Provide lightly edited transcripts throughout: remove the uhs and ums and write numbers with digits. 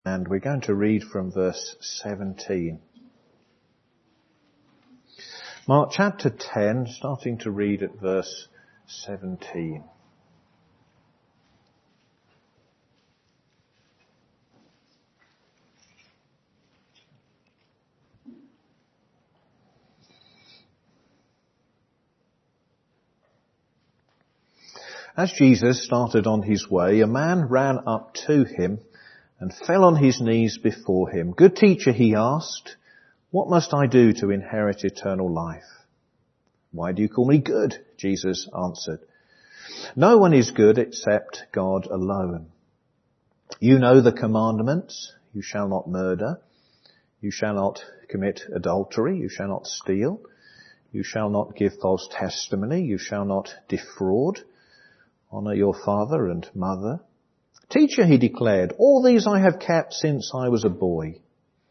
And we're going to read from verse 17. Mark chapter 10, starting to read at verse 17. As Jesus started on his way, a man ran up to him and fell on his knees before him. "Good teacher," he asked, "what must I do to inherit eternal life?" "Why do you call me good?" Jesus answered. "No one is good except God alone. You know the commandments. You shall not murder. You shall not commit adultery. You shall not steal. You shall not give false testimony. You shall not defraud. Honor your father and mother." "Teacher," he declared, "all these I have kept since I was a boy."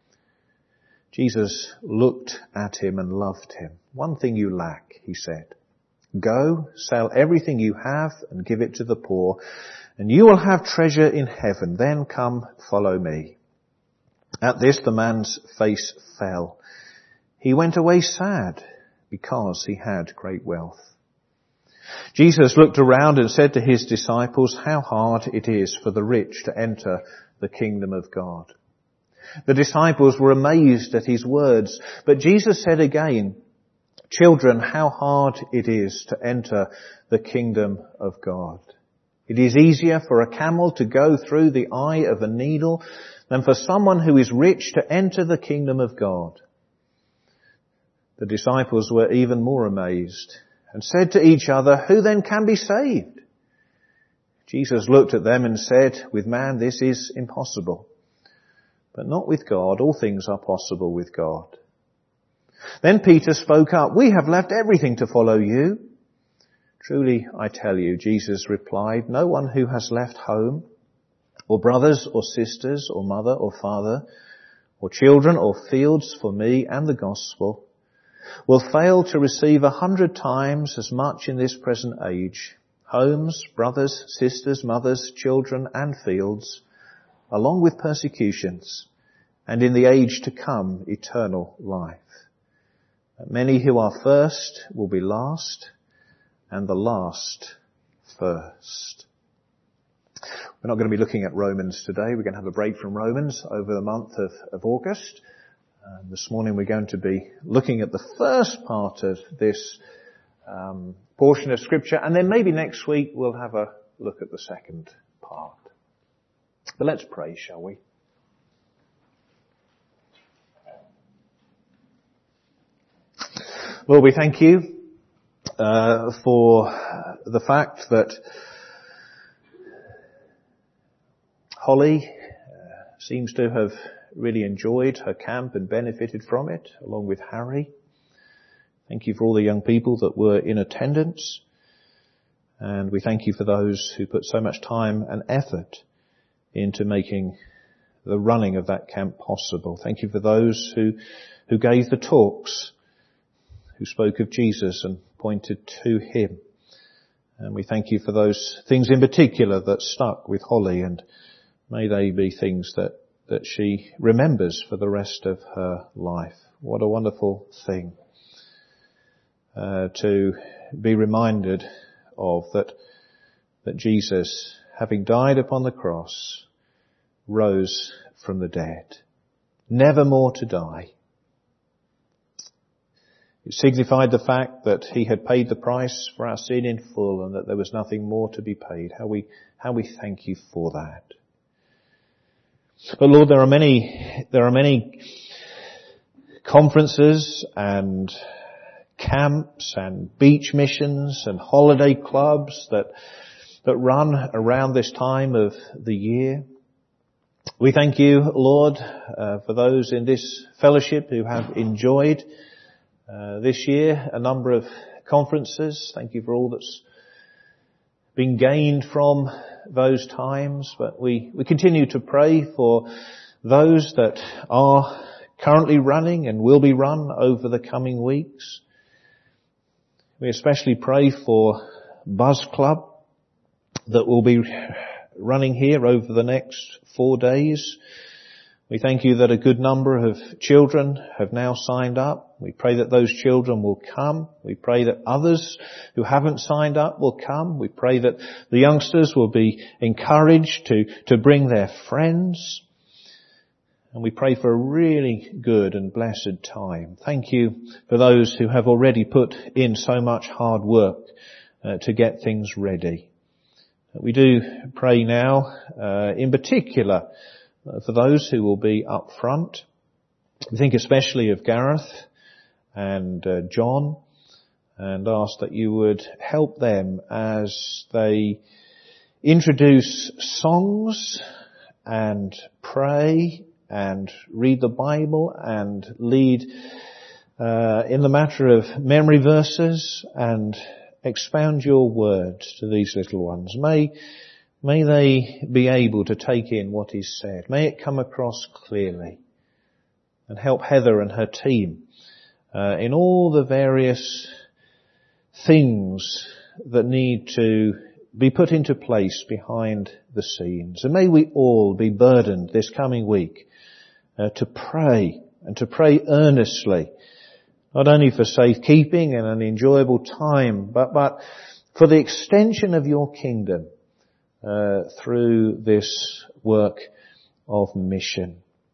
Jesus looked at him and loved him. "One thing you lack," he said. "Go, sell everything you have and give it to the poor, and you will have treasure in heaven. Then come, follow me." At this the man's face fell. He went away sad because he had great wealth. Jesus looked around and said to his disciples, "How hard it is for the rich to enter the kingdom of God." The disciples were amazed at his words, but Jesus said again, "Children, how hard it is to enter the kingdom of God. It is easier for a camel to go through the eye of a needle than for someone who is rich to enter the kingdom of God." The disciples were even more amazed and said to each other, "Who then can be saved?" Jesus looked at them and said, "With man this is impossible, but not with God. All things are possible with God." Then Peter spoke up, "We have left everything to follow you." "Truly, I tell you," Jesus replied, "no one who has left home, or brothers or sisters, or mother or father, or children or fields for me and the gospel, will fail to receive 100 times as much in this present age, homes, brothers, sisters, mothers, children and fields, along with persecutions, and in the age to come, eternal life. Many who are first will be last, and the last first." We're not going to be looking at Romans today. We're going to have a break from Romans over the month of August. This morning we're going to be looking at the first part of this portion of Scripture, and then maybe next week we'll have a look at the second part. But let's pray, shall we? Lord, we thank you for the fact that Holly seems to have really enjoyed her camp and benefited from it, along with Harry. Thank you for all the young people that were in attendance. And we thank you for those who put so much time and effort into making the running of that camp possible. Thank you for those who gave the talks, who spoke of Jesus and pointed to him. And we thank you for those things in particular that stuck with Holly, and may they be things that she remembers for the rest of her life. What a wonderful thing to be reminded of, that Jesus, having died upon the cross, rose from the dead, never more to die. It signified the fact that he had paid the price for our sin in full, and that there was nothing more to be paid. How we thank you for that. But Lord, there are many conferences and camps and beach missions and holiday clubs that run around this time of the year. We thank you, Lord, for those in this fellowship who have enjoyed this year a number of conferences. Thank you for all that's been gained from those times. But we continue to pray for those that are currently running and will be run over the coming weeks. We especially pray for Buzz Club that will be running here over the next 4 days. We thank you that a good number of children have now signed up. We pray that those children will come. We pray that others who haven't signed up will come. We pray that the youngsters will be encouraged to bring their friends. And we pray for a really good and blessed time. Thank you for those who have already put in so much hard work to get things ready. We do pray now, in particular, for those who will be up front. We think especially of Gareth and John, and ask that you would help them as they introduce songs and pray and read the Bible and lead in the matter of memory verses and expound your word to these little ones. May they be able to take in what is said. May it come across clearly, and help Heather and her team in all the various things that need to be put into place behind the scenes. And may we all be burdened this coming week to pray, and to pray earnestly, not only for safekeeping and an enjoyable time, but for the extension of your kingdom through this work of mission.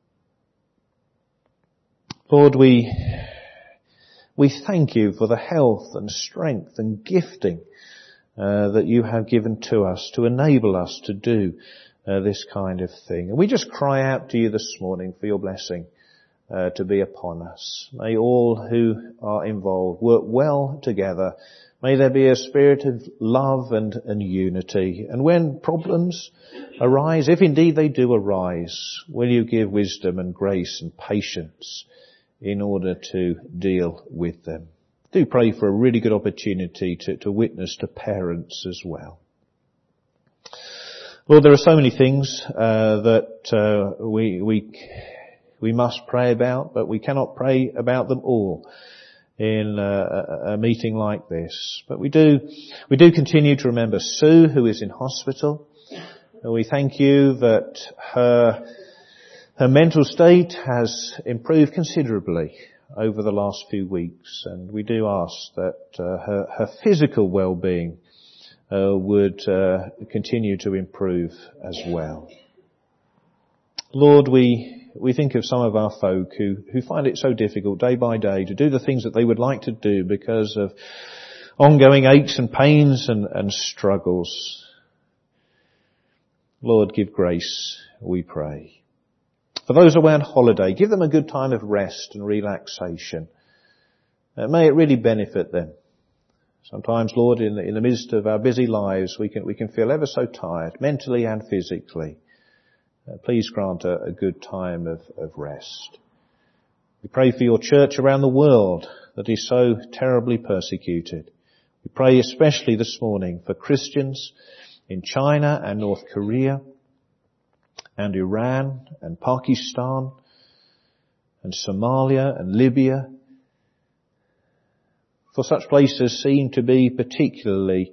Lord, we thank you for the health and strength and gifting that you have given to us to enable us to do this kind of thing. And we just cry out to you this morning for your blessing to be upon us. May all who are involved work well together. May there be a spirit of love and unity. And when problems arise, if indeed they do arise, will you give wisdom and grace and patience in order to deal with them? Do pray for a really good opportunity to witness to parents as well. Lord, there are so many things that we must pray about, but we cannot pray about them all in a meeting like this. But we do continue to remember Sue, who is in hospital. And we thank you that her mental state has improved considerably over the last few weeks, and we do ask that her physical well-being would continue to improve as well. Lord, we think of some of our folk who find it so difficult day by day to do the things that they would like to do because of ongoing aches and pains and struggles. Lord, give grace, we pray. For those away on holiday, give them a good time of rest and relaxation. May it really benefit them. Sometimes, Lord, in the midst of our busy lives, we can feel ever so tired, mentally and physically. Please grant a good time of rest. We pray for your church around the world that is so terribly persecuted. We pray especially this morning for Christians in China and North Korea and Iran and Pakistan and Somalia and Libya. For such places seem to be particularly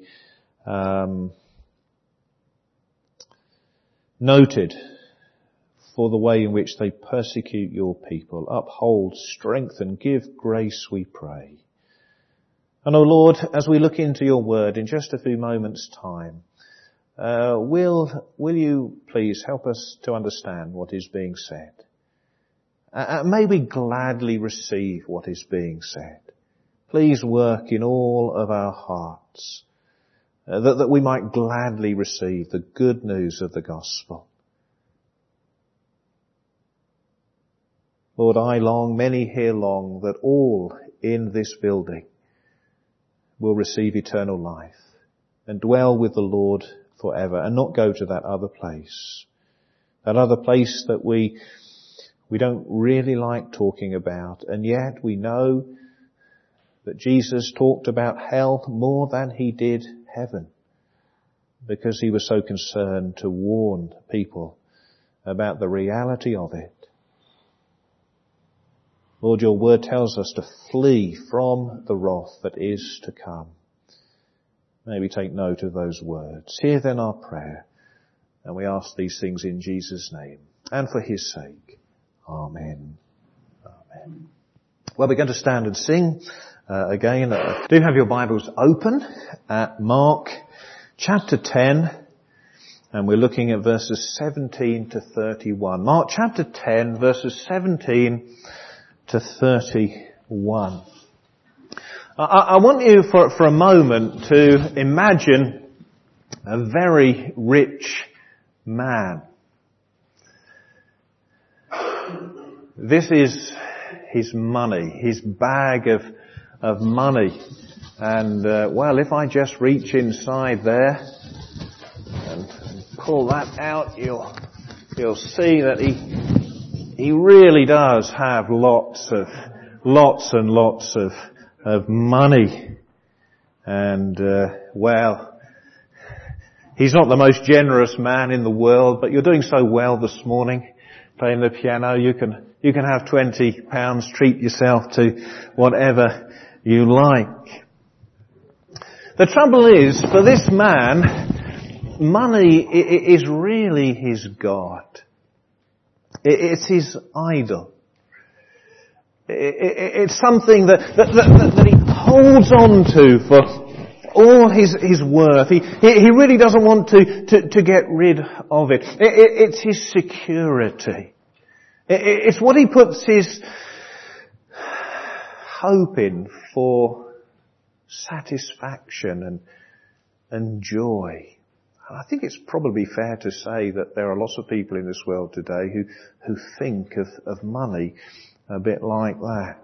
noted for the way in which they persecute your people. Uphold, strengthen, give grace, we pray. And, O Lord, as we look into your word in just a few moments' time, will you please help us to understand what is being said? May we gladly receive what is being said. Please work in all of our hearts, that we might gladly receive the good news of the gospel. Lord, I long, many here long, that all in this building will receive eternal life and dwell with the Lord forever and not go to that other place. That other place that we don't really like talking about, and yet we know that Jesus talked about hell more than he did heaven, because he was so concerned to warn people about the reality of it. Lord, your word tells us to flee from the wrath that is to come. May we take note of those words. Hear then our prayer, and we ask these things in Jesus' name and for his sake. Amen. Amen. Well, we're going to stand and sing again. Do have your Bibles open at Mark chapter 10, and we're looking at verses 17 to 31. Mark chapter 10, verses 17 to 31. I want you for a moment to imagine a very rich man. This is his money, his bag of money. And, well, if I just reach inside there and pull that out, you'll see that he really does have lots and lots of money. And, well, he's not the most generous man in the world, but you're doing so well this morning, playing the piano. You can have £20, treat yourself to whatever you like. The trouble is, for this man, money is really his God. It's his idol. It's something that he holds on to for all his worth. He really doesn't want to get rid of it. It's his security. It's what he puts his hope in for satisfaction and joy. And I think it's probably fair to say that there are lots of people in this world today who think of money a bit like that.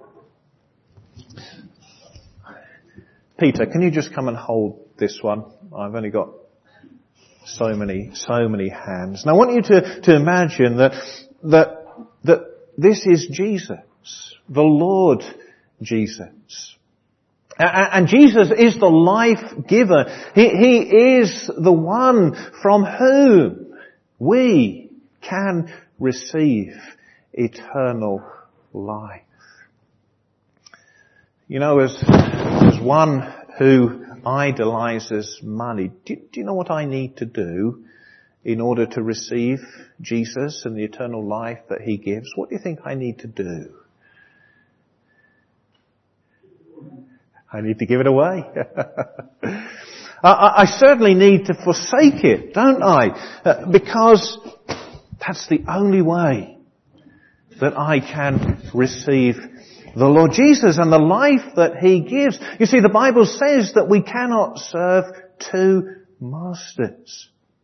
Peter, can you just come and hold this one? I've only got so many hands. Now I want you to imagine that this is Jesus, the Lord Jesus. And Jesus is the life giver. He is the one from whom we can receive eternal life. You know, as one who idolizes money, do you know what I need to do in order to receive Jesus and the eternal life that He gives? What do you think I need to do? I need to give it away. I certainly need to forsake it, don't I? Because that's the only way that I can receive the Lord Jesus and the life that He gives. You see, the Bible says that we cannot serve two masters.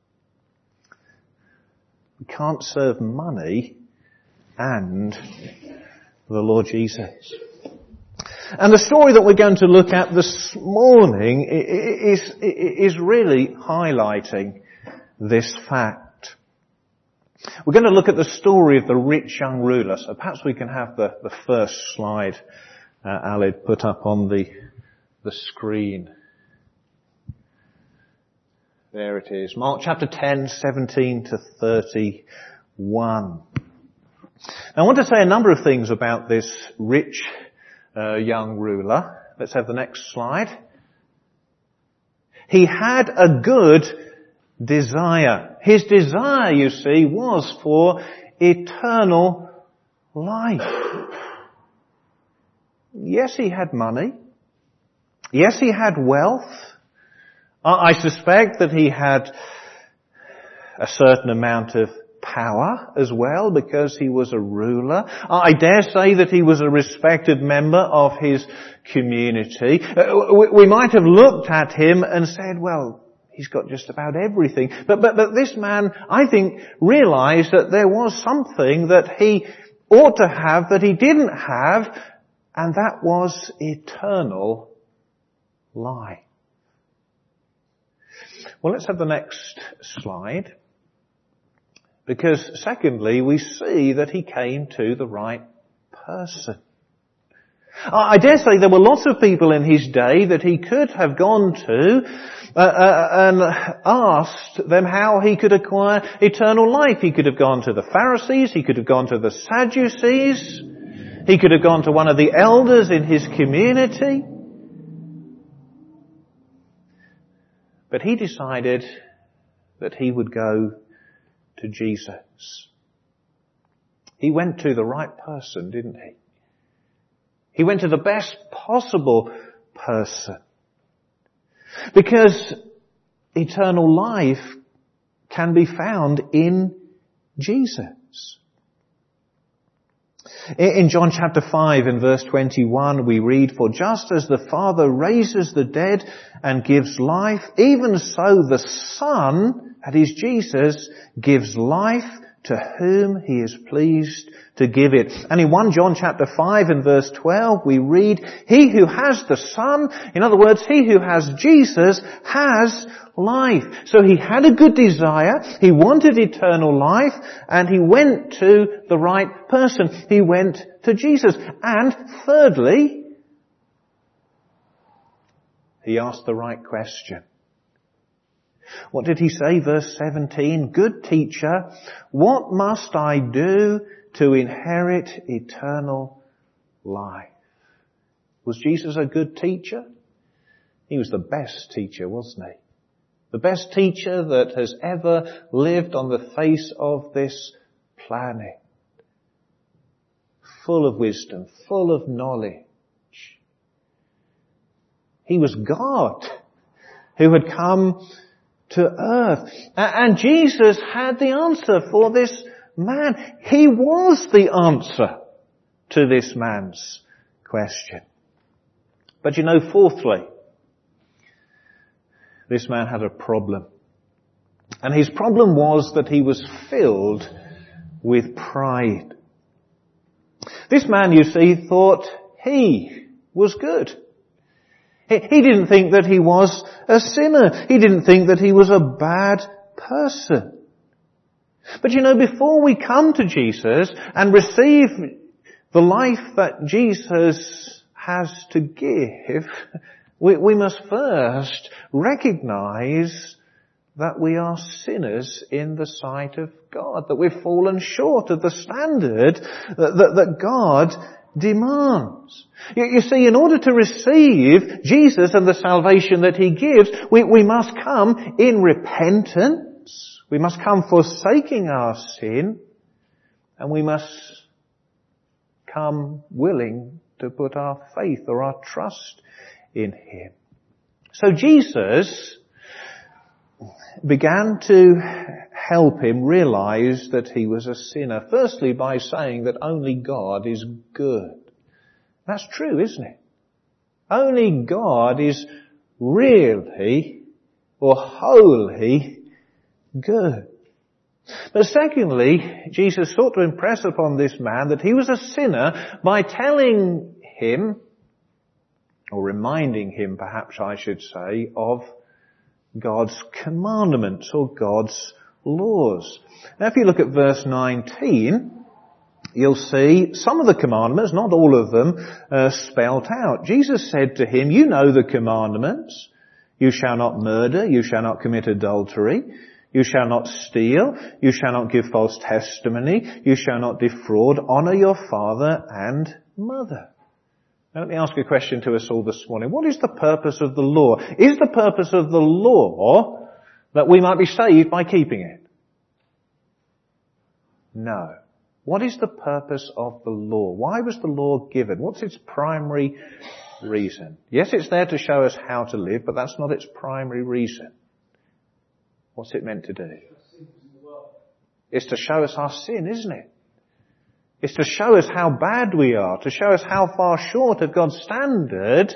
We can't serve money and the Lord Jesus. And the story that we're going to look at this morning is really highlighting this fact. We're going to look at the story of the rich young ruler. So perhaps we can have the first slide, Alid, put up on the screen. There it is. Mark chapter 10, 17 to 31. Now I want to say a number of things about this rich young ruler. Let's have the next slide. He had a good desire. His desire, you see, was for eternal life. Yes, he had money. Yes, he had wealth. I suspect that he had a certain amount of power as well because he was a ruler. I dare say that he was a respected member of his community. We might have looked at him and said, well, he's got just about everything. But this man, I think, realized that there was something that he ought to have that he didn't have, and that was eternal life. Well, let's have the next slide. Because secondly, we see that he came to the right person. I dare say there were lots of people in his day that he could have gone to and asked them how he could acquire eternal life. He could have gone to the Pharisees, he could have gone to the Sadducees, he could have gone to one of the elders in his community. But he decided that he would go to Jesus. He went to the right person, didn't he? He went to the best possible person. Because eternal life can be found in Jesus. In John chapter 5 and verse 21 we read, "For just as the Father raises the dead and gives life, even so the Son," that is Jesus, "gives life to whom he is pleased to give it." And in 1 John chapter 5 and verse 12 we read, "He who has the Son," in other words, he who has Jesus, has life. So he had a good desire, he wanted eternal life, and he went to the right person. He went to Jesus. And thirdly, he asked the right question. What did he say? Verse 17, "Good teacher, what must I do to inherit eternal life?" Was Jesus a good teacher? He was the best teacher, wasn't he? The best teacher that has ever lived on the face of this planet. Full of wisdom, full of knowledge. He was God who had come to earth. And Jesus had the answer for this man. He was the answer to this man's question. But you know, fourthly, this man had a problem. And his problem was that he was filled with pride. This man, you see, thought he was good. He didn't think that he was a sinner. He didn't think that he was a bad person. But you know, before we come to Jesus and receive the life that Jesus has to give, we must first recognize that we are sinners in the sight of God, that we've fallen short of the standard that God demands. You see, in order to receive Jesus and the salvation that he gives, we must come in repentance, we must come forsaking our sin, and we must come willing to put our faith or our trust in him. So Jesus began to help him realize that he was a sinner. Firstly, by saying that only God is good. That's true, isn't it? Only God is really or wholly good. But secondly, Jesus sought to impress upon this man that he was a sinner by telling him, or reminding him perhaps I should say, of God's commandments or God's laws. Now if you look at verse 19, you'll see some of the commandments, not all of them, spelt out. Jesus said to him, "You know the commandments. You shall not murder, you shall not commit adultery, you shall not steal, you shall not give false testimony, you shall not defraud, honour your father and mother." Now let me ask a question to us all this morning. What is the purpose of the law? Is the purpose of the law that we might be saved by keeping it? No. What is the purpose of the law? Why was the law given? What's its primary reason? Yes, it's there to show us how to live, but that's not its primary reason. What's it meant to do? It's to show us our sin, isn't it? It's to show us how bad we are, to show us how far short of God's standard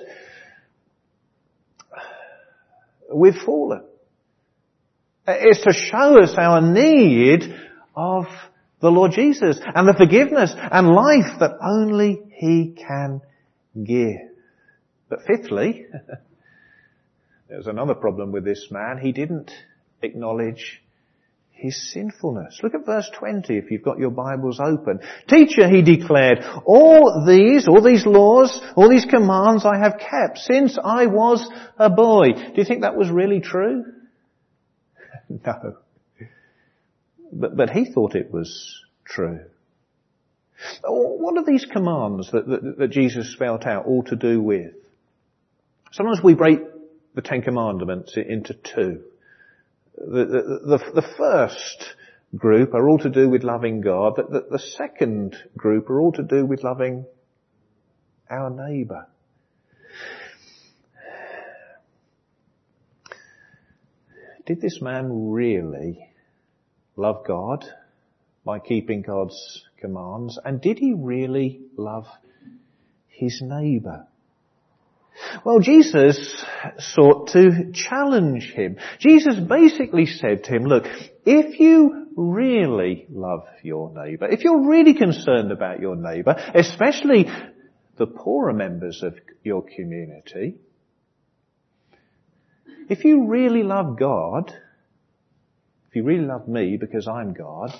we've fallen. It's to show us our need of the Lord Jesus and the forgiveness and life that only he can give. But fifthly, there's another problem with this man. He didn't acknowledge his sinfulness. Look at verse 20 if you've got your Bibles open. "Teacher," he declared, all these laws, all these commands I have kept since I was a boy." Do you think that was really true? No. But he thought it was true. What are these commands that Jesus spelt out all to do with? Sometimes we break the Ten Commandments into two. The first group are all to do with loving God. The second group are all to do with loving our neighbour. Did this man really love God by keeping God's commands? And did he really love his neighbour? Well, Jesus sought to challenge him. Jesus basically said to him, look, if you really love your neighbour, if you're really concerned about your neighbour, especially the poorer members of your community, if you really love God, if you really love me because I'm God,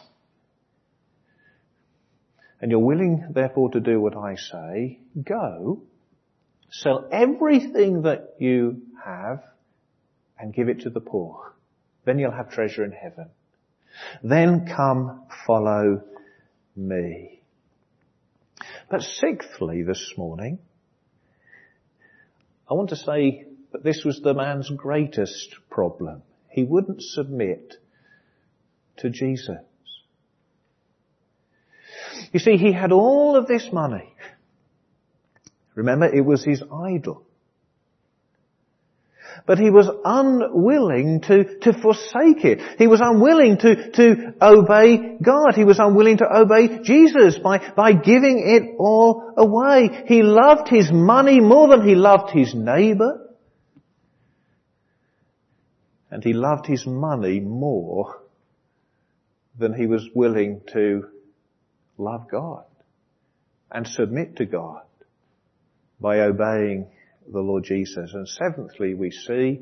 and you're willing therefore to do what I say, go, sell everything that you have and give it to the poor. Then you'll have treasure in heaven. Then come follow me. But sixthly this morning, I want to say that this was the man's greatest problem. He wouldn't submit to Jesus. You see, he had all of this money. Remember, it was his idol. But he was unwilling to forsake it. He was unwilling to obey God. He was unwilling to obey Jesus by giving it all away. He loved his money more than he loved his neighbour. And he loved his money more than he was willing to love God and submit to God by obeying the Lord Jesus. And seventhly, we see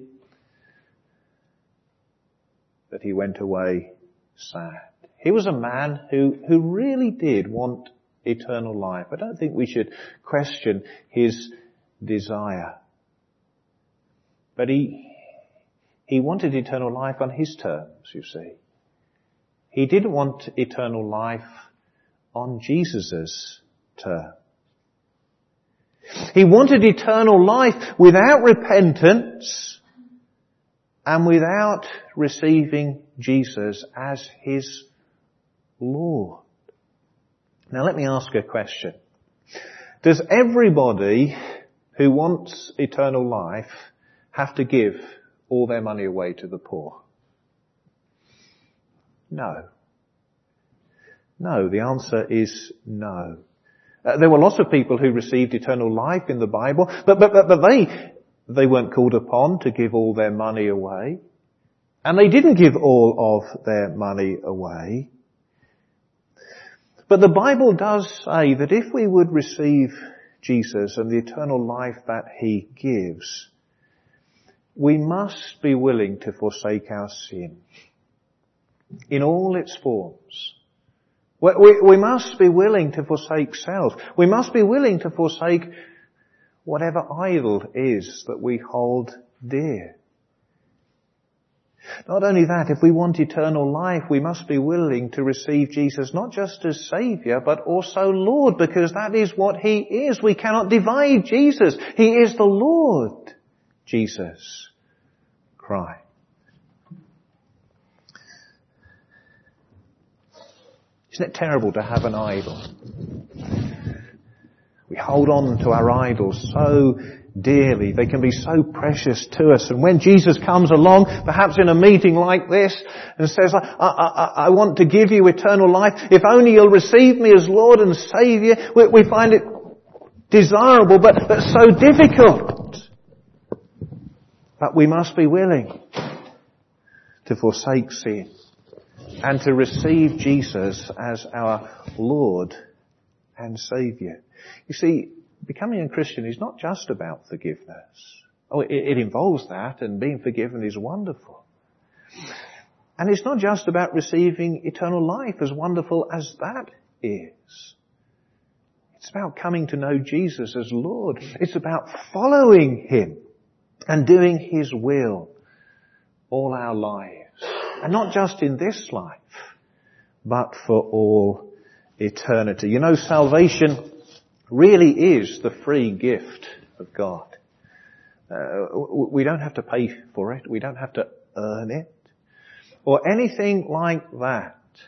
that he went away sad. He was a man who really did want eternal life. I don't think we should question his desire. But he wanted eternal life on his terms, you see. He didn't want eternal life on Jesus' terms. He wanted eternal life without repentance and without receiving Jesus as his Lord. Now let me ask a question. Does everybody who wants eternal life have to give all their money away to the poor? No. No, the answer is no. There were lots of people who received eternal life in the Bible, but they weren't called upon to give all their money away. And they didn't give all of their money away. But the Bible does say that if we would receive Jesus and the eternal life that he gives, we must be willing to forsake our sin in all its forms. We must be willing to forsake self. We must be willing to forsake whatever idol is that we hold dear. Not only that, if we want eternal life, we must be willing to receive Jesus not just as Saviour, but also Lord, because that is what he is. We cannot divide Jesus. He is the Lord Jesus Christ. Isn't it terrible to have an idol? We hold on to our idols so dearly. They can be so precious to us. And when Jesus comes along, perhaps in a meeting like this, and says, I want to give you eternal life, if only you'll receive me as Lord and Saviour, we find it desirable, but so difficult. But we must be willing to forsake sin and to receive Jesus as our Lord and Saviour. You see, becoming a Christian is not just about forgiveness. Oh, it involves that, and being forgiven is wonderful. And it's not just about receiving eternal life, as wonderful as that is. It's about coming to know Jesus as Lord. It's about following him and doing his will all our lives. And not just in this life, but for all eternity. You know, salvation really is the free gift of God. We don't have to pay for it. We don't have to earn it or anything like that.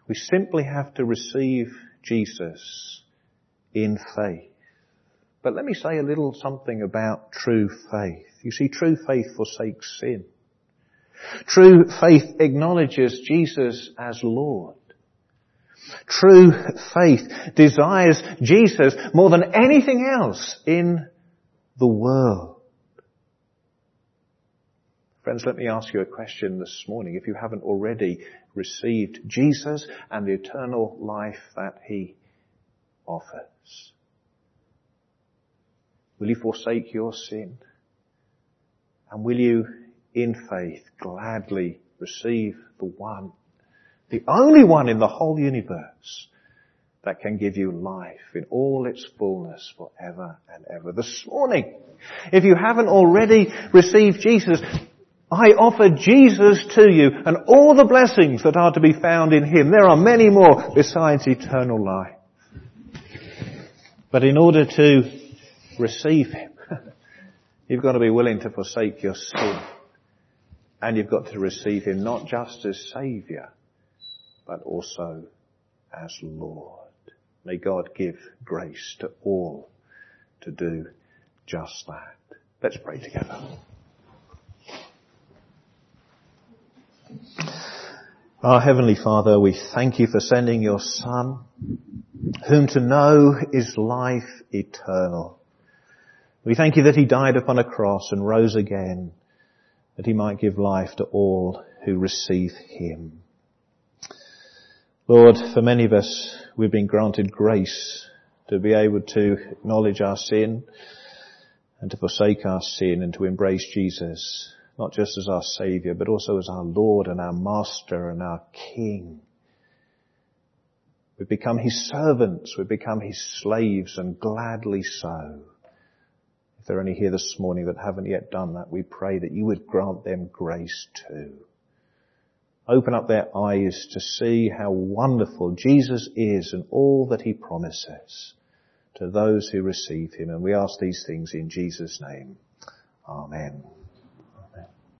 We simply have to receive Jesus in faith. But let me say a little something about true faith. You see, true faith forsakes sin. True faith acknowledges Jesus as Lord. True faith desires Jesus more than anything else in the world. Friends, let me ask you a question this morning. If you haven't already received Jesus and the eternal life that He offers, will you forsake your sin? And will you, in faith, gladly receive the only one in the whole universe that can give you life in all its fullness forever and ever? This morning, if you haven't already received Jesus, I offer Jesus to you and all the blessings that are to be found in Him. There are many more besides eternal life. But in order to receive Him, you've got to be willing to forsake your sin. And you've got to receive Him not just as Saviour, but also as Lord. May God give grace to all to do just that. Let's pray together. Our Heavenly Father, we thank You for sending Your Son, whom to know is life eternal. We thank You that He died upon a cross and rose again, that He might give life to all who receive Him. Lord, for many of us, we've been granted grace to be able to acknowledge our sin and to forsake our sin and to embrace Jesus, not just as our Saviour, but also as our Lord and our Master and our King. We've become His servants, we've become His slaves, and gladly so. If there are any here this morning that haven't yet done that, we pray that You would grant them grace too. Open up their eyes to see how wonderful Jesus is and all that He promises to those who receive Him. And we ask these things in Jesus' name. Amen.